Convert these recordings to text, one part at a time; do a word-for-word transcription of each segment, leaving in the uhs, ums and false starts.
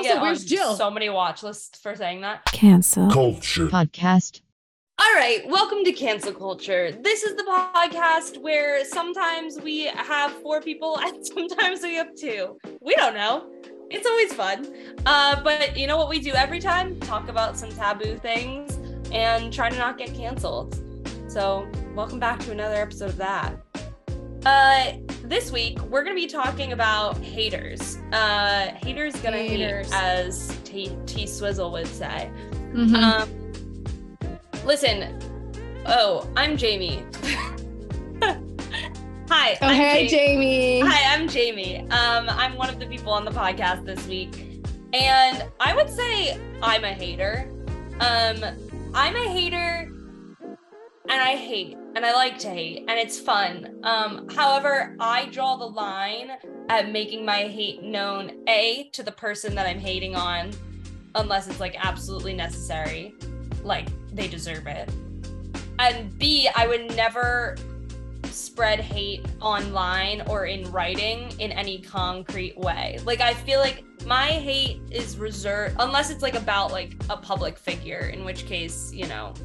also, get where's on Jill? so many watch lists for saying that. Cancel Culture podcast. All right, welcome to Cancel Culture. This is the podcast where sometimes we have four people and sometimes we have two. We don't know. It's always fun. Uh, but you know what we do every time? Talk about some taboo things and try to not get canceled. So welcome back to another episode of that. Uh, this week, we're going to be talking about haters. Uh, haters gonna Haters. hate, as T, T Swizzle would say. Mhm. Um, listen. Oh, I'm Jamie. Hi. Oh, I'm hey, Jamie. Jamie. Hi, I'm Jamie. Um, I'm one of the people on the podcast this week, and I would say I'm a hater. Um, I'm a hater, and I hate, and I like to hate, and it's fun. Um, however, I draw the line at making my hate known, A, to the person that I'm hating on, unless it's like absolutely necessary, like they deserve it. And B, I would never spread hate online or in writing in any concrete way. Like, I feel like my hate is reserved, unless it's like about like a public figure, in which case, you know.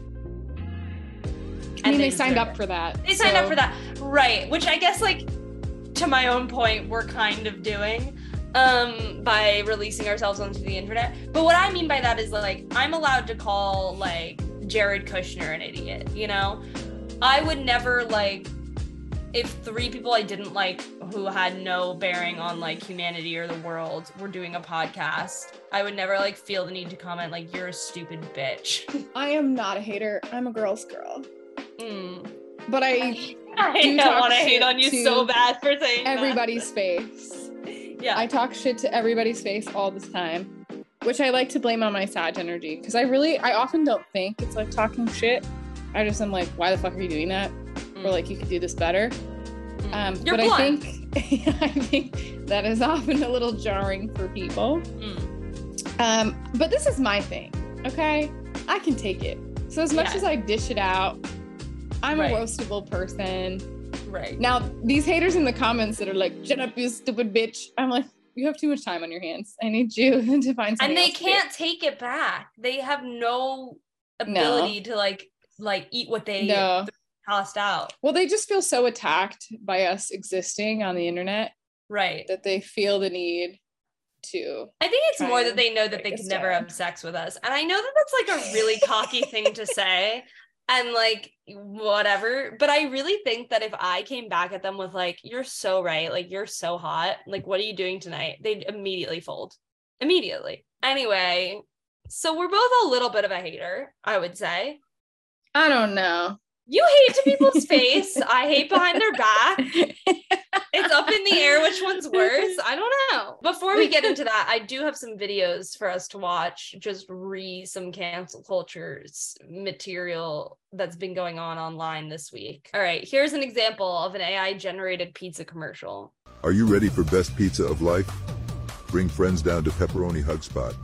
I mean, they, deserve signed it. up for that. They signed so- up for that. Right. Which I guess, like, to my own point, we're kind of doing um, by releasing ourselves onto the internet. But what I mean by that is, like, I'm allowed to call, like, Jared Kushner an idiot, you know? I would never, like, if three people I didn't like who had no bearing on, like, humanity or the world were doing a podcast, I would never, like, feel the need to comment, like, you're a stupid bitch. I am not a hater. I'm a girl's girl. mm. But I I do don't talk want to hate shit on you to so bad for saying that. everybody's face. Yeah. I talk shit to everybody's face all the time, which I like to blame on my Sag energy. Because I really, I often don't think it's like talking shit. I just am like, why the fuck are you doing that? Mm. Or like, you could do this better. Mm. Um, You're but blunt. I think, I think that is often a little jarring for people. Mm. Um, but this is my thing, okay? I can take it. So as much Yeah. as I dish it out, I'm Right. a roastable person. Right. Now, these haters in the comments that are like, shut up, you stupid bitch. I'm like, you have too much time on your hands. I need you to find something And they else to do." can't take it back. They have no ability to like like eat what they No. tossed out. Well, they just feel so attacked by us existing on the internet Right. that they feel the need to. I think it's try more and that they know that they break can us never down. have sex with us. And I know that that's like a really cocky thing to say. And like, whatever. But I really think that if I came back at them with like, you're so right, like, you're so hot, like, what are you doing tonight? They'd immediately fold. Immediately. Anyway, so we're both a little bit of a hater, I would say. I don't know. You hate to people's face. I hate behind their back. It's up in the air which one's worse. I don't know. Before we get into that, I do have some videos for us to watch. Just re some cancel culture material that's been going on online this week. All right, here's an example of an A I generated pizza commercial. Are you ready for best pizza of life? Bring friends down to Pepperoni Hug Spot.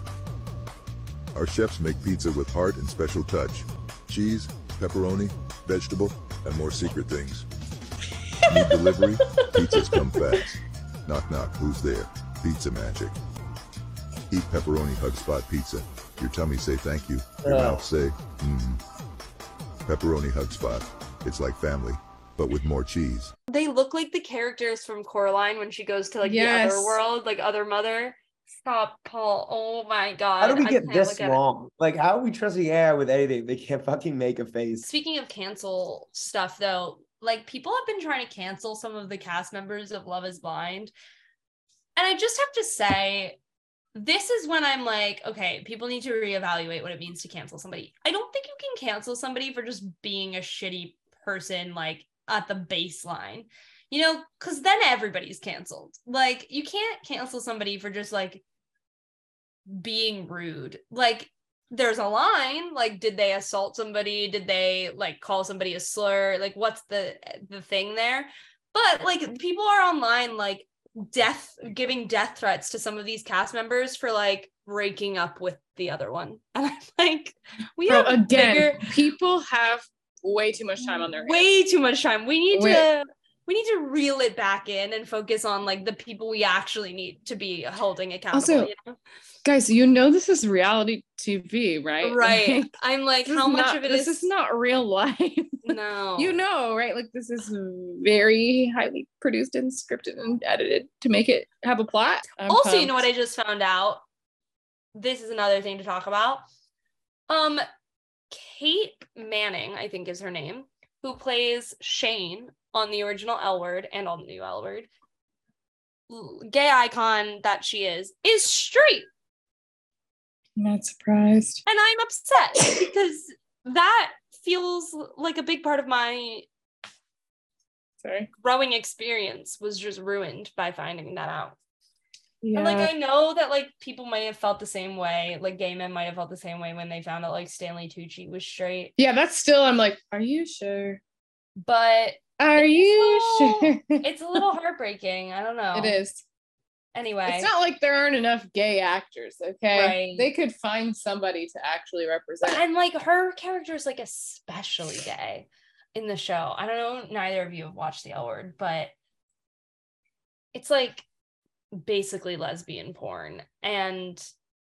Our chefs make pizza with heart and special touch. Cheese, pepperoni, vegetable, and more secret things. Need delivery? Pizzas come fast. Knock knock, who's there? Pizza magic. Eat Pepperoni Hug Spot pizza. Your tummy say thank you. Your Oh. mouth say, mmm. Pepperoni Hug Spot. It's like family, but with more cheese. They look like the characters from Coraline when she goes to like Yes. the other world, like Other Mother. Stop, Paul. Oh my God. How do we I get can't this look at it. wrong? Like, how are we trusting A I with anything? They can't fucking make a face. Speaking of cancel stuff, though, like, people have been trying to cancel some of the cast members of Love is Blind. And I just have to say, this is when I'm like, okay, people need to reevaluate what it means to cancel somebody. I don't think you can cancel somebody for just being a shitty person, like, at the baseline. You know, because then everybody's canceled. Like, you can't cancel somebody for just, like, being rude. Like, there's a line. Like, did they assault somebody? Did they, like, call somebody a slur? Like, what's the the thing there? But, like, people are online, like, death, giving death threats to some of these cast members for, like, breaking up with the other one. And I'm like, we Bro, have again, bigger, people have way too much time on their hands. way too much time. We need Wait. to we need to reel it back in and focus on like the people we actually need to be holding accountable. Also, you know? Guys, you know this is reality T V, right? Right. Like, I'm like, this how is much not- of it this is? is not real life. No. You know, right? Like this is very highly produced and scripted and edited to make it have a plot. I'm Also, you know what pumped. I just found out? This is another thing to talk about. Um, Kate Manning, I think is her name, who plays Shane on the original L Word and on the new L Word, l- gay icon that she is, is straight. I'm not surprised. And I'm upset because that feels like a big part of my Sorry. growing experience was just ruined by finding that out. Yeah. And like I know that like people might have felt the same way, like gay men might have felt the same way when they found out like Stanley Tucci was straight. yeah, that's still, I'm like, are you sure? But Are It's you a little- sure? it's a little heartbreaking. I don't know. It is. Anyway. It's not like there aren't enough gay actors, okay? Right. They could find somebody to actually represent. And like her character is like especially gay in the show. I don't know, neither of you have watched the L Word, but it's like basically lesbian porn. And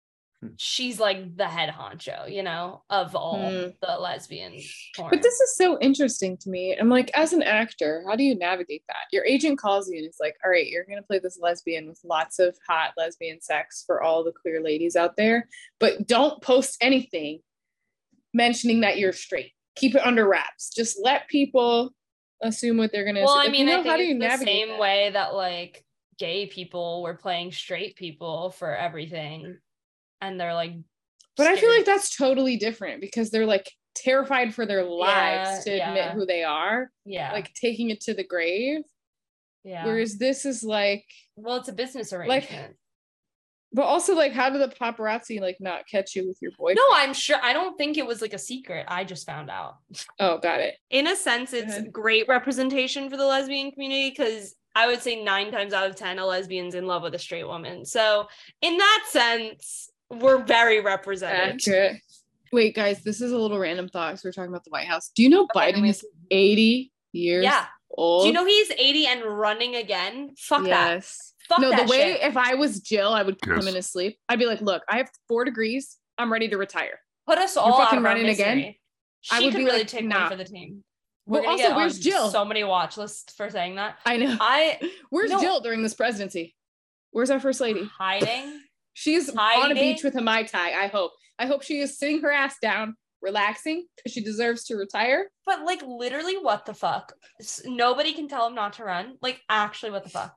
she's like the head honcho, you know, of all Hmm. the lesbian porn. But this is so interesting to me. I'm like, as an actor, how do you navigate that? Your agent calls you and it's like, all right, you're going to play this lesbian with lots of hot lesbian sex for all the queer ladies out there, but don't post anything mentioning that you're straight. Keep it under wraps. Just let people assume what they're going to well, assume. I Like, mean, you know, I think how do you it's the navigate same that? way that like gay people were playing straight people for everything. And they're like, But I feel scared. like that's totally different because they're like terrified for their lives Yeah, to admit yeah. who they are, yeah, like taking it to the grave. yeah. Whereas this is like, well, it's a business like, arrangement. but also like, how do the paparazzi like not catch you with your boyfriend? No, I'm sure. I don't think it was like a secret. I just found out. Oh, got it. In a sense, it's ahead. great representation for the lesbian community because I would say nine times out of ten, a lesbian's in love with a straight woman. So in that sense, we're very represented. Accurate. Wait, guys, this is a little random thought because we're talking about the White House. Do you know Okay, then Biden we- is eighty years Yeah. old? Do you know he's eighty and running again? Fuck that. Yes. Fuck no, that the way shit. if I was Jill, I would kill him Yes. in his sleep. I'd be like, look, I have four degrees. I'm ready to retire. Put us all out fucking of our running again? misery. She I would could be really like, take nah. one for the team. We're Well, gonna also, get where's on Jill? so many watch lists for saying that. I know. I Where's no. Jill during this presidency? Where's our first lady? hiding. She's on a Hiding? beach with a Mai Tai, I hope. I hope she is sitting her ass down, relaxing, because she deserves to retire. But like literally, what the fuck? S- Nobody can tell him not to run. Like actually, what the fuck?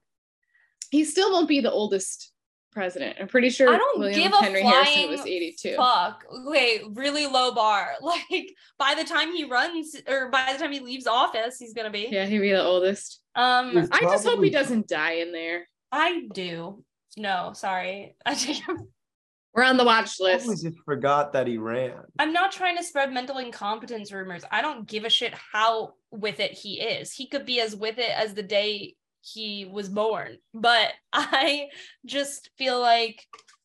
He still won't be the oldest president. I'm pretty sure I don't William give a Henry flying Harrison was eighty-two. fuck. Okay, really low bar. Like by the time he runs or by the time he leaves office, he's gonna be. Yeah, he'd be the oldest. Um, He's I just hope Probably- he doesn't die in there. I do. No, sorry. I take We're on the watch I list. always just forgot that he ran. I'm not trying to spread mental incompetence rumors. I don't give a shit how with it he is. He could be as with it as the day he was born. But I just feel like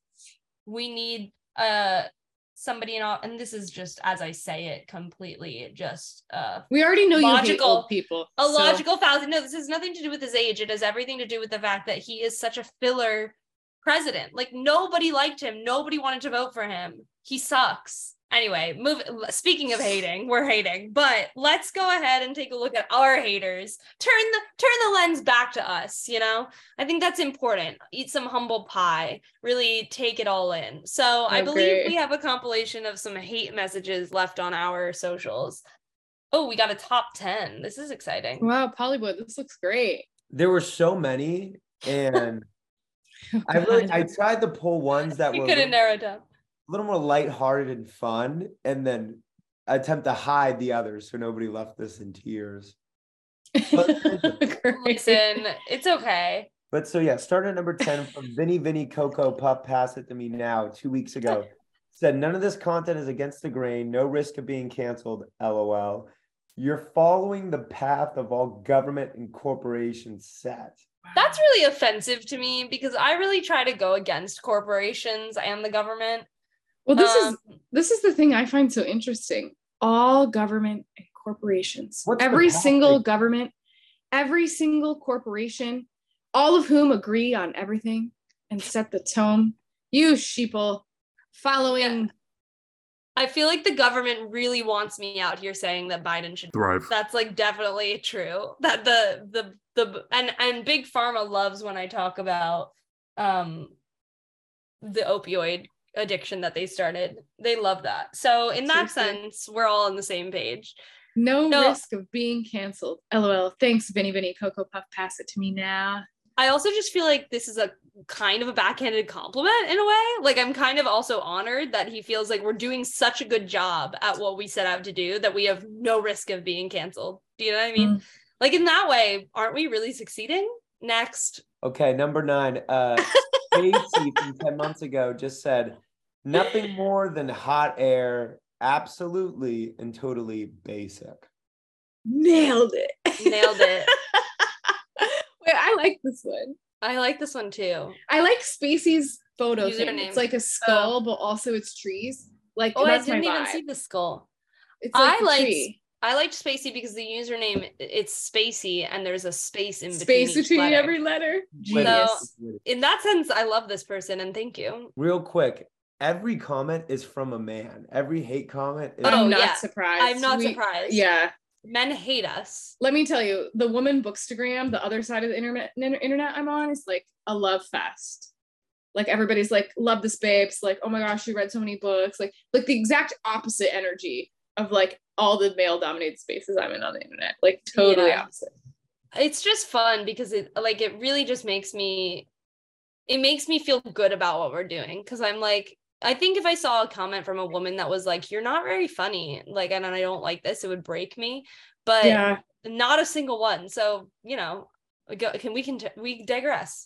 we need uh somebody in all, and this is just as I say it completely just uh We already know you hate Logical. old people. a so- logical fallacy. No, this has nothing to do with his age. It has everything to do with the fact that he is such a filler president. Like nobody liked him. Nobody wanted to vote for him. He sucks. Anyway, move. Speaking of hating, we're hating, but let's go ahead and take a look at our haters. Turn the turn the lens back to us. You know, I think that's important. Eat some humble pie. Really take it all in. So I believe Okay. we have a compilation of some hate messages left on our socials. Oh, we got a top ten. This is exciting. Wow, Pollywood, this looks great. There were so many, and Oh, I really God. I tried to pull ones that We were a couldn't little, narrow it down. a little more lighthearted and fun, and then attempt to hide the others so nobody left this in tears. Great. Listen, it's okay. But so yeah, start at number ten from Vinny Vinny Coco Pup. Pass it to me now. Two weeks ago, said none of this content is against the grain. No risk of being canceled. LOL. You're following the path of all government and corporations set. That's really offensive to me because I really try to go against corporations and the government. Well, this Um, is this is the thing I find so interesting. All government and corporations, What's the every path single they- government every single corporation, all of whom agree on everything and set the tone. You sheeple following. Yeah. I feel like the government really wants me out here saying that Biden should thrive. That's like definitely true. That the the the and and Big Pharma loves when I talk about um the opioid addiction that they started. They love that. So in that Seriously. sense, we're all on the same page. No, No. risk of being canceled. LOL. Thanks, Vinny Vinny Cocoa Puff. Pass it to me now. I also just feel like this is a kind of a backhanded compliment in a way. Like I'm kind of also honored that he feels like we're doing such a good job at what we set out to do that we have no risk of being canceled. Do you know what I mean? Mm. Like in that way, aren't we really succeeding? Next. Okay, number nine. Uh, Casey from ten months ago just said, nothing more than hot air, absolutely and totally basic. Nailed it. Nailed it. Wait, I like this one. I like this one too. I like Spacey's photo thing. Username. It's like a skull, but also it's trees. Like Oh, I that's my didn't even vibe. see the skull. It's like I the liked tree. I liked Spacey because the username it's Spacey and there's a space in between Space each between letter. every letter. Wait, Genius. wait. In that sense, I love this person and thank you. Real quick, every comment is from a man. Every hate comment is Oh, I'm not yeah. surprised. I'm not We- surprised. Yeah. Men hate us. Let me tell you, the woman bookstagram, the other side of the internet internet I'm on, is like a love fest. Like everybody's like, love this babes, like, oh my gosh, she read so many books. Like, like the exact opposite energy of like all the male dominated spaces I'm in on the internet. Like totally Yeah. opposite. It's just fun because it like it really just makes me it makes me feel good about what we're doing because I'm like I think if I saw a comment from a woman that was like, you're not very funny, like, and I don't like this, it would break me, but Yeah. not a single one. So, you know, we go, can we can we digress?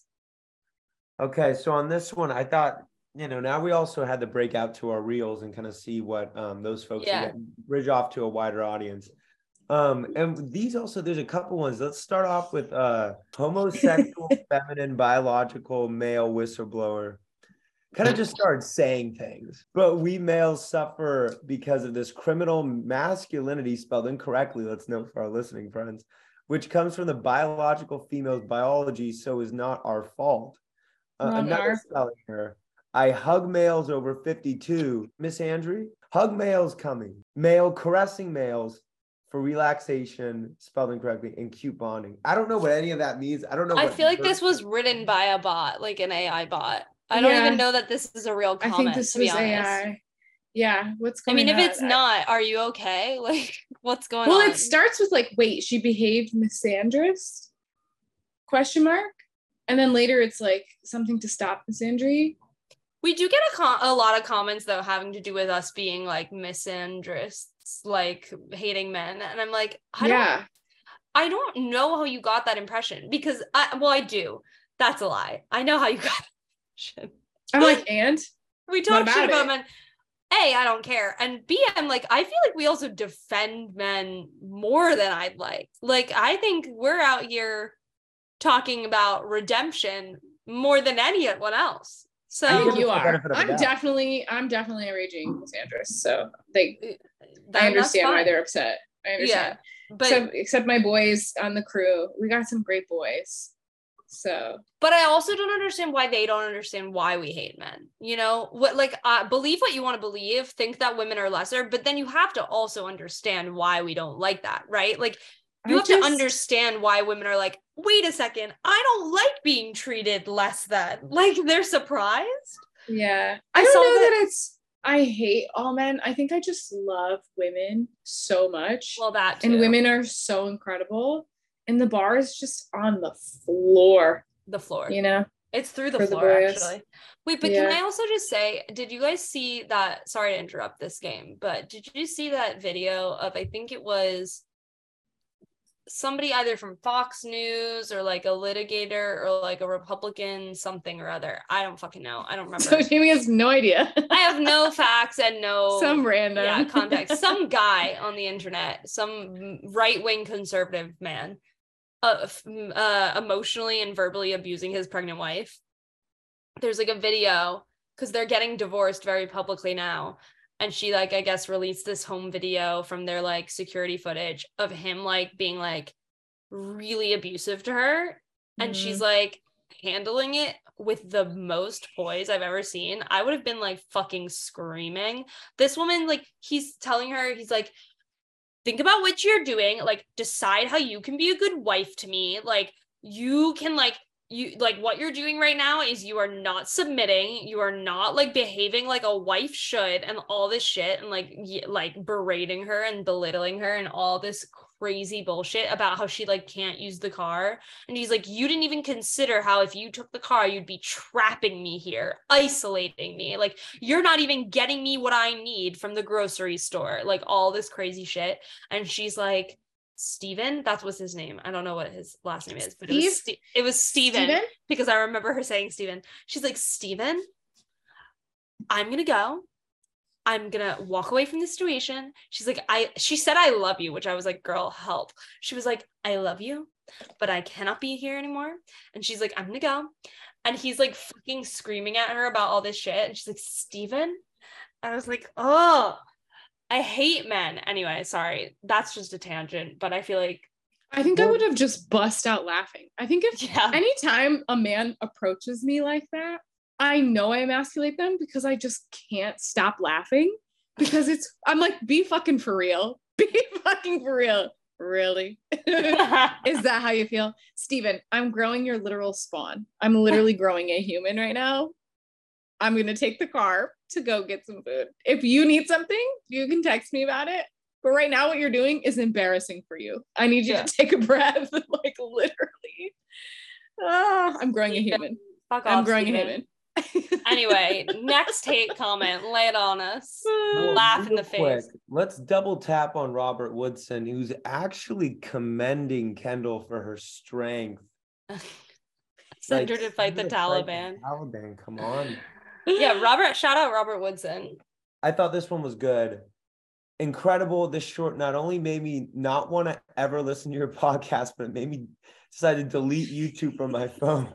Okay, so on this one, I thought, you know, now we also had to break out to our reels and kind of see what um, those folks Yeah. are getting, bridge off to a wider audience. Um, and these also, there's a couple ones. Let's start off with uh, homosexual, feminine, biological, male whistleblower. Kind of just started saying things, but we males suffer because of this criminal masculinity spelled incorrectly. Let's note for our listening friends, which comes from the biological female's biology, so is not our fault. Uh, Wrong another R. spelling error. I hug males over fifty-two. Miss Andrew, hug males coming. Male caressing males for relaxation, spelled incorrectly, and cute bonding. I don't know what any of that means. I don't know. I what feel like this verb- was written by a bot, like an A I bot. I don't Yeah. even know that this is a real I comment, think this to be was honest. A I. Yeah. What's I going mean, on? if it's I- not, are you okay? Like, what's going Well, on? it starts with like, wait, she behaved misandrous? Question mark. And then later it's like something to stop misandry. We do get a, com- a lot of comments though having to do with us being like misandrists, like hating men, and I'm like, I Yeah. don't, I don't know how you got that impression because I, well, I do. That's a lie. I know how you got that impression. I'm like, and We What talk about shit about it? men. A, I don't care, and B, I'm like, I feel like we also defend men more than I'd like. Like, I think we're out here talking about redemption more than anyone else. So I think give you us the are. benefit of the I'm doubt. definitely, I'm definitely a raging misandrist. So they, then I that's understand why fine. they're upset. I understand. But except, except my boys on the crew, we got some great boys. So but I also don't understand why they don't understand why we hate men. You know, what like uh, believe what you want to believe, think that women are lesser, but then you have to also understand why we don't like that, right? Like you I have just- to understand why women are like, wait a second, I don't like being treated less than. Like they're surprised. yeah, I I don't saw know that- that it's. I hate all men. I think I just love women so much. Well, that too. And women are so incredible. And the bar is just on the floor, the floor. you know? It's through the For the floor, boys. actually. Wait, but Yeah. can I also just say, did you guys see that? Sorry to interrupt this game, but did you see that video of, I think it was somebody either from Fox News or like a litigator or like a Republican something or other? I don't fucking know. I don't remember. So Jamie has no idea. I have no facts and no Some random. yeah context. Some guy on the internet, some right-wing conservative man, uh, f- m- uh emotionally and verbally abusing his pregnant wife. There's like a video because they're getting divorced very publicly now, and she like I guess released this home video from their like security footage of him like being like, really abusive to her, and Mhm. she's like handling it with the most poise I've ever seen, I would have been like fucking screaming. This woman, like, he's telling her, he's like, think about what you're doing, like, decide how you can be a good wife to me. Like, you can, like, you, like, what you're doing right now is you are not submitting, you are not, like, behaving like a wife should, and all this shit, and, like, y- like, berating her and belittling her and all this crazy bullshit about how she, like, can't use the car. And he's like, you didn't even consider how if you took the car, you'd be trapping me here, isolating me. Like, you're not even getting me what I need from the grocery store, like, all this crazy shit. And she's like, Steven, that was his name. I don't know what his last name is, but Steve? it was Ste- it was Steven, Steven? because I remember her saying Steven. She's like, Steven, I'm gonna go. I'm gonna walk away from the situation. She's like, I she said I love you, which I was like, girl, help. She was like, I love you, but I cannot be here anymore. And she's like, I'm gonna go. And he's like fucking screaming at her about all this shit. And she's like, Steven? I was like, oh, I hate men. Anyway, sorry. That's just a tangent, but I feel like, I think I would have just bust out laughing. I think if yeah. anytime a man approaches me like that, I know I emasculate them because I just can't stop laughing because it's, I'm like, be fucking for real. Be fucking for real. Really? Is that how you feel? Steven, I'm growing your literal spawn. I'm literally growing a human right now. I'm going to take the car to go get some food. If you need something, you can text me about it. But right now, what you're doing is embarrassing for you. I need you Yeah. to take a breath. Like, literally. Ah, I'm growing a human. Fuck I'm off, growing Steven. a human. Anyway, next hate comment, lay it on us. Well, Laugh in real the quick, face. let's double tap on Robert Woodson, who's actually commending Kendall for her strength. Send Like, her to fight the send her to Taliban. the Taliban, come on. Yeah, Robert, shout out Robert Woodson. I thought this one was good. Incredible. This short not only made me not want to ever listen to your podcast, but it made me decide to delete YouTube from my phone.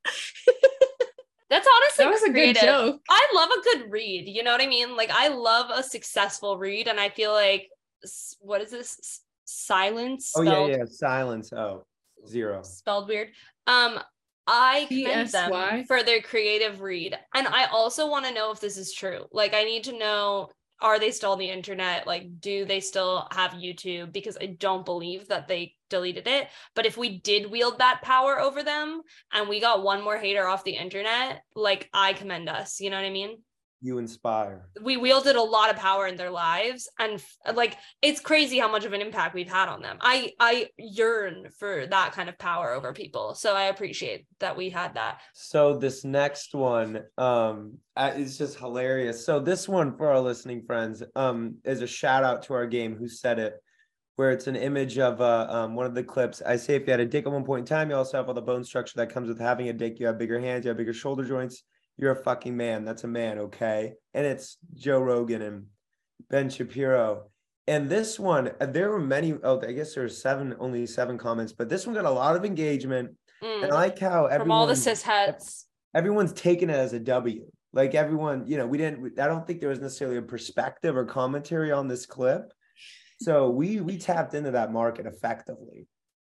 That's honestly That was a creative. good joke. I love a good read. You know what I mean? Like, I love a successful read, and I feel like, s- what is this? S- Silence Oh, spelled, yeah, yeah. Silence. Oh, zero. spelled weird. Um, I commend P S Y? them for their creative read. And I also want to know if this is true. Like, I need to know, are they still on the internet? Like, do they still have YouTube? Because I don't believe that they deleted it. But if we did wield that power over them and we got one more hater off the internet, like, I commend us. You know what I mean? You inspire. We wielded a lot of power in their lives, and like, it's crazy how much of an impact we've had on them. I I yearn for that kind of power over people, so I appreciate that we had that. So this next one, um, uh, it's just hilarious. So this one for our listening friends, um, is a shout out to our game Who Said It, where it's an image of uh, um, one of the clips. I say if you had a dick at one point in time, you also have all the bone structure that comes with having a dick. You have bigger hands, you have bigger shoulder joints. You're a fucking man. That's a man, okay? And it's Joe Rogan and Ben Shapiro. And this one, there were many, oh, I guess there were seven, only seven comments, but this one got a lot of engagement. Mm. And I like how everyone, From all the cisheads. everyone's taken it as a W. Like everyone, you know, we didn't, I don't think there was necessarily a perspective or commentary on this clip. So we we tapped into that market effectively.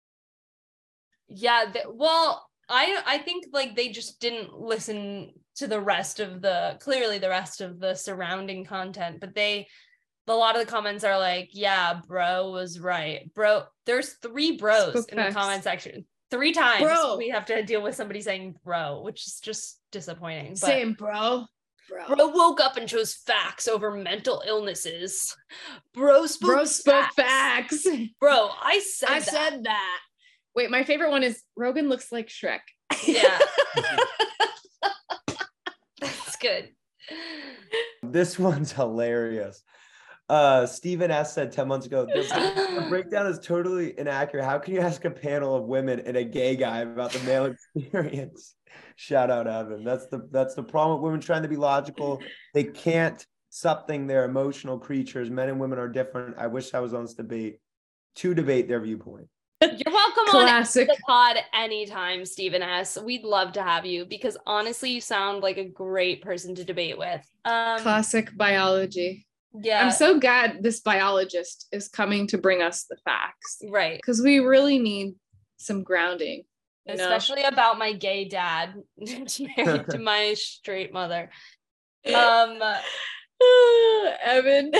Yeah, th- well, I I think like they just didn't listen to the rest of the, clearly the rest of the surrounding content, but they, a lot of the comments are like, yeah, bro was right. Bro, there's three bros Spoke in the facts. comment section. Three times Bro. we have to deal with somebody saying bro, which is just disappointing. But Same, bro. Bro. bro woke up and chose facts over mental illnesses. Bro spoke Bro spoke facts. facts. Bro, I said I that. said that. Wait, my favorite one is Rogan looks like Shrek. Yeah. That's good. This one's hilarious. Uh, Stephen S. said ten months ago, the, the breakdown is totally inaccurate. How can you ask a panel of women and a gay guy about the male experience? Shout out Evan. That's the that's the problem with women trying to be logical. They can't something. They're emotional creatures. Men and women are different. I wish I was on this debate to debate their viewpoint. You're welcome Classic. on the pod anytime, Stephen S. We'd love to have you because honestly, you sound like a great person to debate with. Um, Classic biology. yeah, I'm so glad this biologist is coming to bring us the facts right. because we really need some grounding. You know? Especially about my gay dad married to my straight mother. Um, Evan.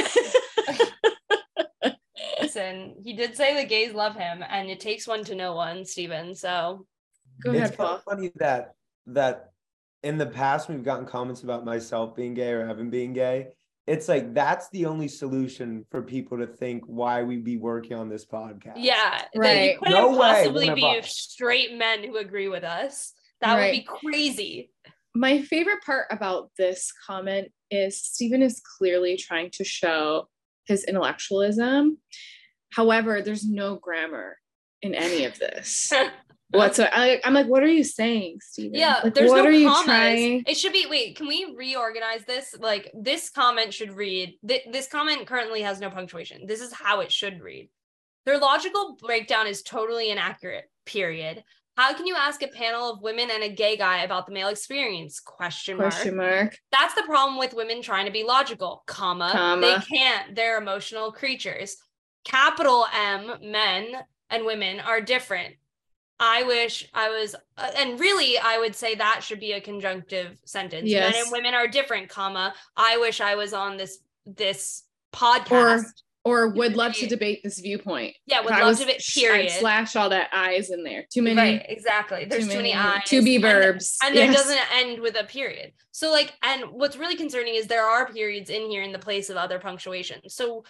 Listen, he did say the gays love him, and it takes one to know one, Steven. So Go It's ahead, kind Paul. of funny that that in the past we've gotten comments about myself being gay or Evan being gay. It's like that's the only solution for people to think why we be working on this podcast. yeah, that Right. you couldn't No way, possibly one of be us. straight men who agree with us. That would be Right. crazy. My favorite part about this comment is Stephen is clearly trying to show his intellectualism. However, there's no grammar in any of this. What? So I, I'm like, what are you saying, Stephen? Yeah, like, there's what no are you commas. trying? It should be, wait, can we reorganize this? Like, this comment should read, th- this comment currently has no punctuation. This is how it should read. Their logical breakdown is totally inaccurate, period. How can you ask a panel of women and a gay guy about the male experience? Question mark. Question mark. That's the problem with women trying to be logical, comma. Comma. They can't. They're emotional creatures. Capital M, men and women are different. I wish I was, uh, and really, I would say that should be a conjunctive sentence. Yes. Men and women are different, comma. I wish I was on this this podcast. Or would love to Right. debate this viewpoint. Yeah, would I love was- to debate, I'd period. slash all that eyes in there. Too many. Right, exactly. There's too many, eyes. To be And- verbs. And, there Yes. doesn't end with a period. So like, and what's really concerning is there are periods in here in the place of other punctuation. So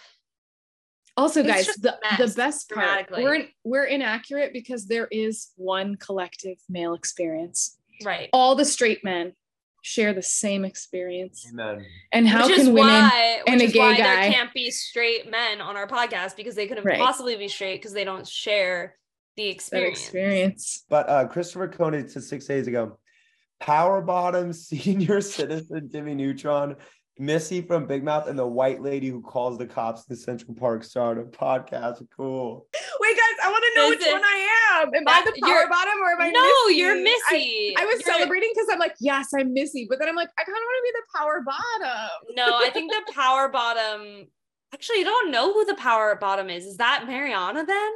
Also, It's guys, just the, a the mess, best part, grammatically. we're, we're inaccurate because there is one collective male experience. right. All the straight men share the same experience. Amen. And how which can is women why, and which a is gay why guy- there can't be straight men on our podcast because they couldn't Right. possibly be straight because they don't share the that experience. experience? But uh, Christopher Coney to six days ago, Power Bottom, Senior Citizen Jimmy Neutron, Missy from Big Mouth, and the white lady who calls the cops in Central Park started a podcast. Cool. Wait, guys, I want to know which Listen, one I am. Am I that- the power you're- bottom or am I No, Missy? you're I- Missy. I, was You're- celebrating because I'm like, yes, I'm Missy. But then I'm like, I kind of want to be the power bottom. No, I think the power bottom. Actually, I don't know who the power bottom is. Is that Mariana then?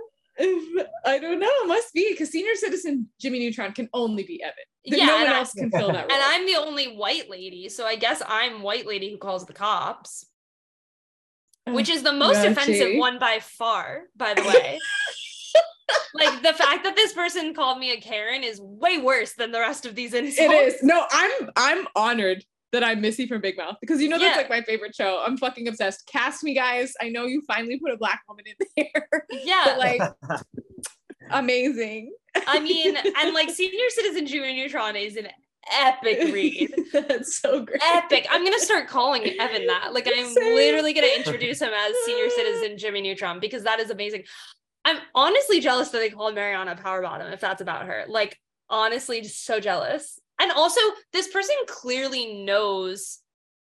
I don't know. It must be because Senior Citizen Jimmy Neutron can only be Evan. Th- Yeah, no and one I- else can fill that role. And I'm the only white lady, so I guess I'm white lady who calls the cops, which is the most Gotcha. offensive one by far, by the way. Like the fact that this person called me a Karen is way worse than the rest of these insults. It is. No, I'm I'm honored that I'm Missy from Big Mouth because you know that's Yeah. like my favorite show. I'm fucking obsessed. Cast me, guys. I know you finally put a black woman in there. Yeah. But like amazing. I mean, and like Senior Citizen Jimmy Neutron is an epic read. That's so great. Epic. I'm gonna start calling Evan that. Like I'm Same. literally gonna introduce him as Senior Citizen Jimmy Neutron because that is amazing. I'm honestly jealous that they called Mariana Power Bottom if that's about her. Like honestly, just so jealous. And also, this person clearly knows.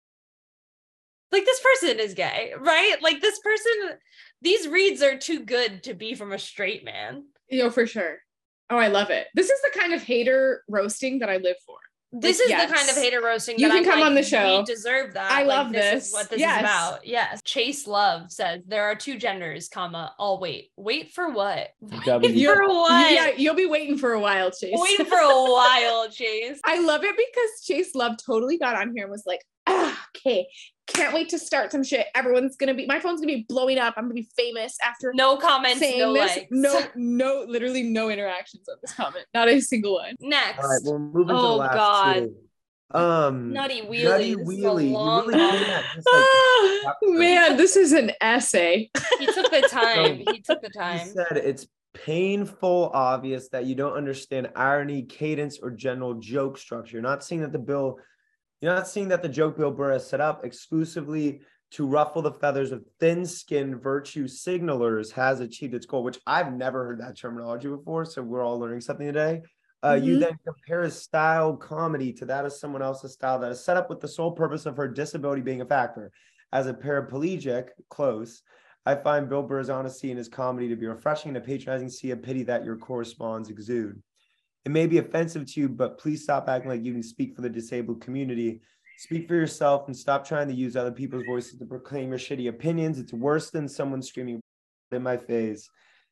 Like this person is gay, right? Like this person, these reads are too good to be from a straight man. You know, for sure. Oh, I love it. This is the kind of hater roasting that I live for. This Like, is yes. the kind of hater roasting You that can I'm come like, on the show. We deserve that. I Like, love this. this. Is what this Yes. is about. Yes. Chase Love says there are two genders, comma. I'll wait. Wait for what? W. Wait for what? Yeah, you'll be waiting for a while, Chase. Wait for a while, Chase. I love it because Chase Love totally got on here and was like, ah, okay, can't wait to start some shit. Everyone's gonna be, my phone's gonna be blowing up. I'm gonna be famous after No comments, saying no this. likes. No, no, literally no interactions on this comment. Not a single one. Next. All right, we're moving to the Oh, last God. two. Um, Nutty Wheelie. Nutty This is a Wheelie. You long really one. did that just like Ah, man, this is an essay. He took the time. He took the he time. said it's painful obvious that you don't understand irony, cadence, or general joke structure. You're not seeing that the bill, you're not seeing that the joke Bill Burr has set up exclusively to ruffle the feathers of thin-skinned virtue signalers has achieved its goal, which I've never heard that terminology before, so we're all learning something today. Uh, You Mhm. then compare his style comedy to that of someone else's style that is set up with the sole purpose of her disability being a factor. As a paraplegic, close, I find Bill Burr's honesty in his comedy to be refreshing and a patronizing sea of pity that your corresponds exude. It may be offensive to you, but please stop acting like you can speak for the disabled community. Speak for yourself and stop trying to use other people's voices to proclaim your shitty opinions. It's worse than someone screaming in my face.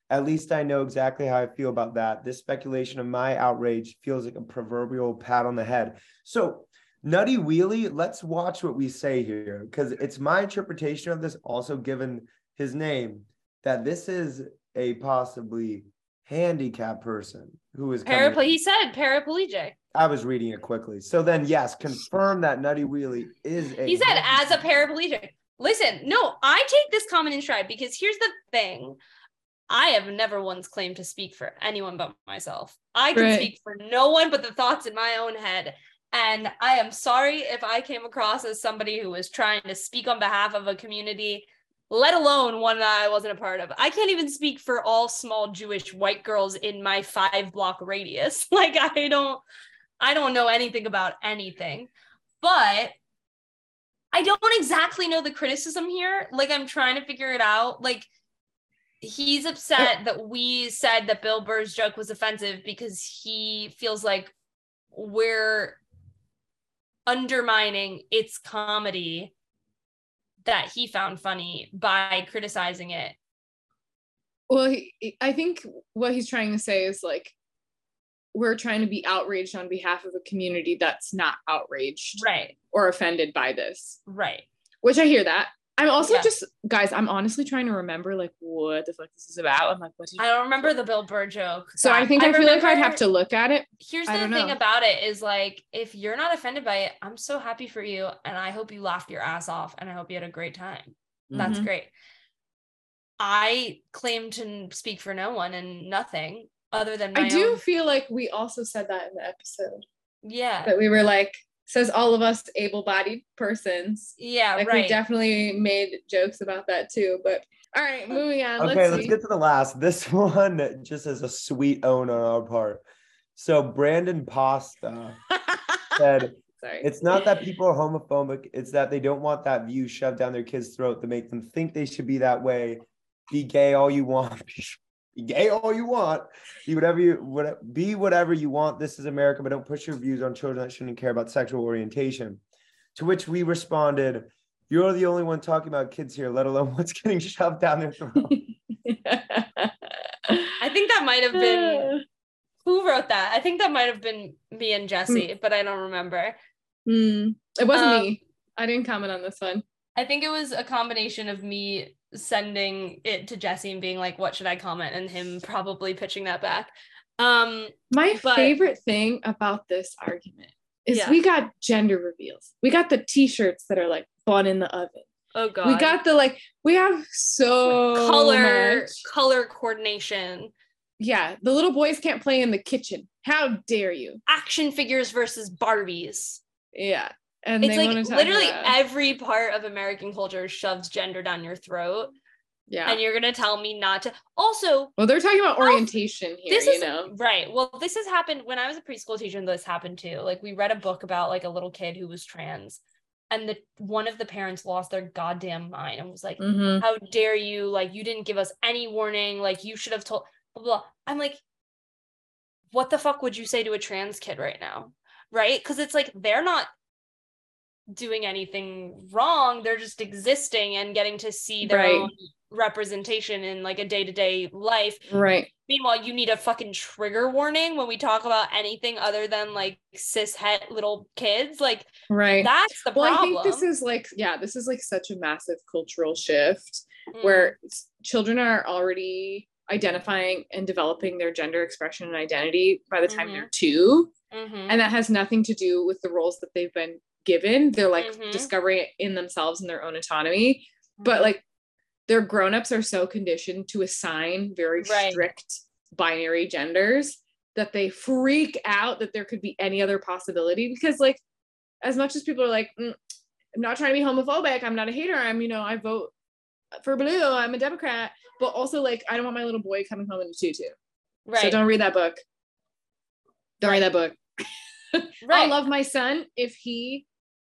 At least I know exactly how I feel about that. This speculation of my outrage feels like a proverbial pat on the head. So, Nutty Wheelie, let's watch what we say here, because it's my interpretation of this, also given his name, that this is a possibly handicapped person who is coming. Paraple- he said paraplegic. I was reading it quickly. So then, yes, confirm that Nutty Wheelie is a. He said as a paraplegic. Listen, no, I take this comment in stride because here's the thing. I have never once claimed to speak for anyone but myself. I can Right. speak for no one but the thoughts in my own head. And I am sorry if I came across as somebody who was trying to speak on behalf of a community, let alone one that I wasn't a part of. I can't even speak for all small Jewish white girls in my five block radius. Like, I don't, I don't know anything about anything, but I don't exactly know the criticism here. Like, I'm trying to figure it out. Like, he's upset that we said that Bill Burr's joke was offensive because he feels like we're undermining its comedy that he found funny by criticizing it. Well, he, I think what he's trying to say is like, we're trying to be outraged on behalf of a community that's not outraged Right. or offended by this. Right. Which I hear that. I'm also Yeah. just, guys, I'm honestly trying to remember like what the fuck this is about. I'm like, what did I don't remember the Bill Burr joke. So I think I, feel like I'd remember- have to look at it. Here's I the don't thing know. about it is like, if you're not offended by it, I'm so happy for you. And I hope you laughed your ass off and I hope you had a great time. That's Mhm. great. I claim to speak for no one and nothing other than my I do own- feel like we also said that in the episode Yeah. that we were like, says all of us able-bodied persons. Yeah, Like right. we definitely made jokes about that too. But all right, moving on. Okay, let's, let's see. get to the last. This one just is a sweet own on our part. So Brandon Pasta said, Sorry. it's not that people are homophobic, it's that they don't want that view shoved down their kids' throat to make them think they should be that way. Be gay all you want. Be gay all you want. Be whatever you what, be whatever you want. This is America, but don't push your views on children that shouldn't care about sexual orientation. To which we responded, you're the only one talking about kids here, let alone what's getting shoved down their throat. I think that might have been who wrote that? I think that might have been me and Jesse, but I don't remember. Hmm. It wasn't Um, me. I didn't comment on this one. I think it was a combination of me sending it to Jesse and being like, what should I comment? And him probably pitching that back. Um, My but- favorite thing about this argument is Yeah. we got gender reveals. We got the t-shirts that are like bun in the oven. oh God. We got the like, we have so color, much. color coordination, Yeah, the little boys can't play in the kitchen. How dare you? action figures versus Barbies. Yeah. And It's they like want to talk literally about- every part of American culture shoves gender down your throat. yeah. And you're going to tell me not to. Also, Well, they're talking about orientation here, this you is know. right. Well, this has happened when I was a preschool teacher, and this happened too. Like, we read a book about like a little kid who was trans, and the one of the parents lost their goddamn mind and was like, Mhm. how dare you? Like, you didn't give us any warning. Like, you should have told blah, blah. I'm like, what the fuck would you say to a trans kid right now? Right? Because it's like they're not doing anything wrong. They're just existing and getting to see their Right. own representation in like a day-to-day life. Right. Meanwhile, you need a fucking trigger warning when we talk about anything other than like cis het little kids. Like, Right. that's the Well, problem. I think this is like, yeah, this is like such a massive cultural shift Mm. where s- children are already identifying and developing their gender expression and identity by the time Mhm. they're two. Mhm. And that has nothing to do with the roles that they've been given. They're like Mhm. discovering it in themselves and their own autonomy. But Mhm. like their grown-ups are so conditioned to assign very Right. strict binary genders that they freak out that there could be any other possibility. Because like as much as people are like, mm, I'm not trying to be homophobic, I'm not a hater, I'm, you know, I vote for blue, I'm a Democrat, but also like I don't want my little boy coming home in a tutu. right. So don't read that book. Don't read that book. right. I'll love my son if he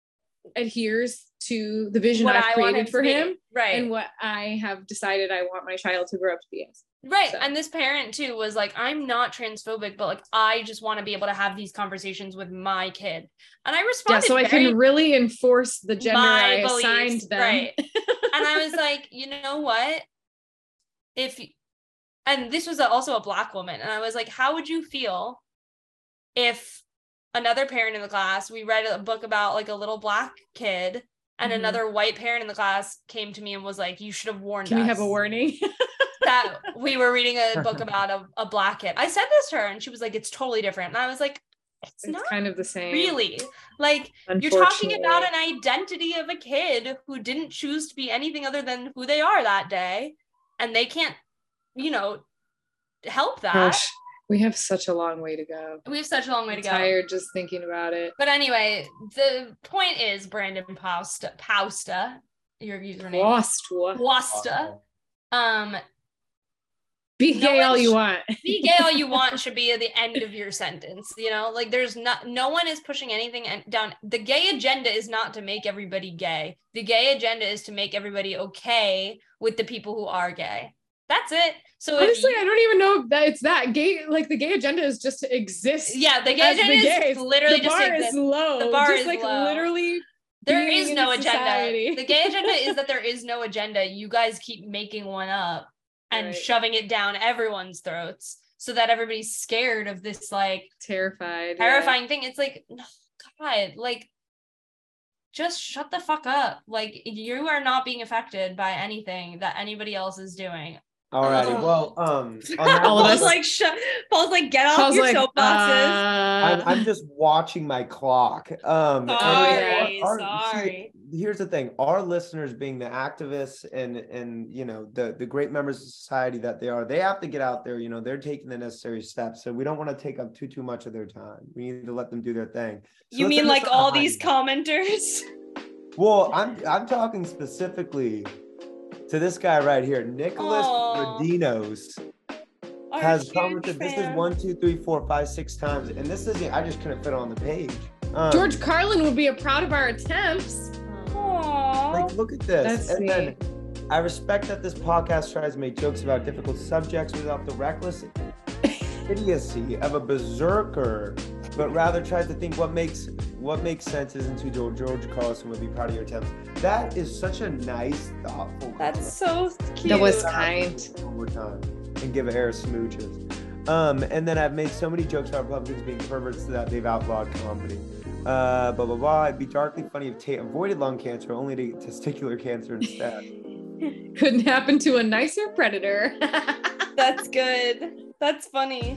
adheres to the vision What I've I want created to for be. him Right. and what I have decided I want my child to grow up to be as. Right. So. And this parent too was like, I'm not transphobic, but like I just want to be able to have these conversations with my kid. And I Yeah, responded so I very, can really enforce the gender my I beliefs, assigned them. right. And I was like, you know what? If and this was a, also a Black woman. And I was like, how would you feel if another parent in the class, we read a book about like a little Black kid, and mm-hmm. another white parent in the class came to me and was like, you should have warned Can us. Can we have a warning? That we were reading a book about a, a Black kid. I said this to her and she was like, it's totally different. And I was like, it's, it's not kind of the same. Really. Like, you're talking about an identity of a kid who didn't choose to be anything other than who they are that day. And they can't, you know, help that. Gosh, we have such a long way to go. We have such a long way I'm to go. Tired just thinking about it. But anyway, the point is, Brandon Pausta, Pausta, your username. Pausta. Pausta. Um, Be gay no all sh- you want. Be gay all you want should be at the end of your sentence. You know, like there's not, no one is pushing anything down. The gay agenda is not to make everybody gay. The gay agenda is to make everybody okay with the people who are gay. That's it. So honestly, you, I don't even know if that it's that gay. Like the gay agenda is just to exist. Yeah, the gay agenda the is literally the just bar to exist. is low. The bar just is like low. Literally. There is no agenda. Society. The gay agenda is that there is no agenda. You guys keep making one up and right. shoving it down everyone's throats so that everybody's scared of this like terrified, terrifying yeah. thing. It's like, no, God, like just shut the fuck up. Like you are not being affected by anything that anybody else is doing. Alrighty, Oh. well, um, on that All of Paul's us- like, shut. Paul's like, get off Paul's your like, soapboxes. uh, I'm, I'm just watching my clock. Um, and Sorry, our- our- sorry. see, here's the thing: our listeners, being the activists and and you know the the great members of society that they are, they have to get out there. You know, they're taking the necessary steps. So we don't want to take up too too much of their time. We need to let them do their thing. So You let's mean end like this on a all high these note. commenters? Well, I'm I'm talking specifically to this guy right here, Nicholas Aw. Rodinos. Our Has huge commented. This is fan. one, two, three, four, five, six times, and this is I just couldn't fit it on the page. Um, George Carlin would be a proud of our attempts. Aww. like, look at this. That's and sweet. then I respect that this podcast tries to make jokes about difficult subjects without the reckless idiocy of a berserker, but rather tries to think what makes what makes sense isn't to George George Carlin would be proud of your attempts. That is such a nice, thoughtful. That's so cute. That was kind. One more time and give Air smooches. Um, and then I've made so many jokes about Republicans being perverts that they've outlawed comedy. Uh, blah blah blah. It'd be darkly funny if Tate avoided lung cancer only to get testicular cancer instead. Couldn't happen to a nicer predator. That's good. That's funny.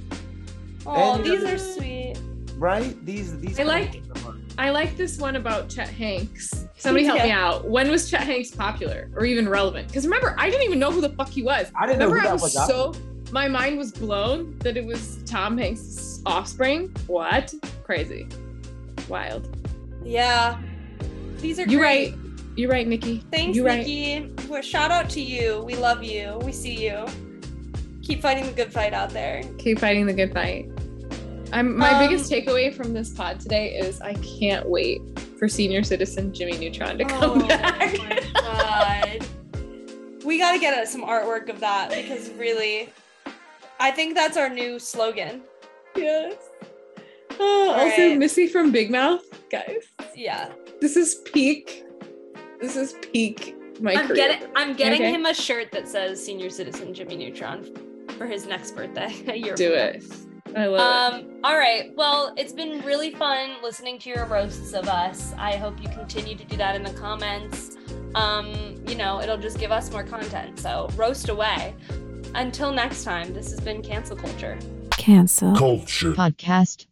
Oh, And, these uh, are sweet. Right? These these. I like- I like this one about Chet Hanks. Somebody help Yeah. me out. When was Chet Hanks popular or even relevant? Because remember, I didn't even know who the fuck he was. I didn't know remember who I that was was so my mind was blown that it was Tom Hanks' offspring. What? Crazy. Wild. Yeah. These are You're great. right. You're right, Nikki. Thanks, You're right. Nikki. Well, shout out to you. We love you. We see you. Keep fighting the good fight out there. Keep fighting the good fight. I'm my Um, biggest takeaway from this pod today is I can't wait for senior citizen Jimmy Neutron to come oh back. my God. We got to get uh, some artwork of that because really, I think that's our new slogan. Yes. Oh, also, right. Missy from Big Mouth, guys. Yeah. This is peak. This is peak. My I'm career. getting I'm getting Okay. him a shirt that says senior citizen Jimmy Neutron for his next birthday. A year Do from now. it. I love Um, all right. Well, it's been really fun listening to your roasts of us. I hope you continue to do that in the comments. Um, you know, it'll just give us more content. So roast away. Until next time, this has been Cancel Culture. Cancel Culture. Podcast.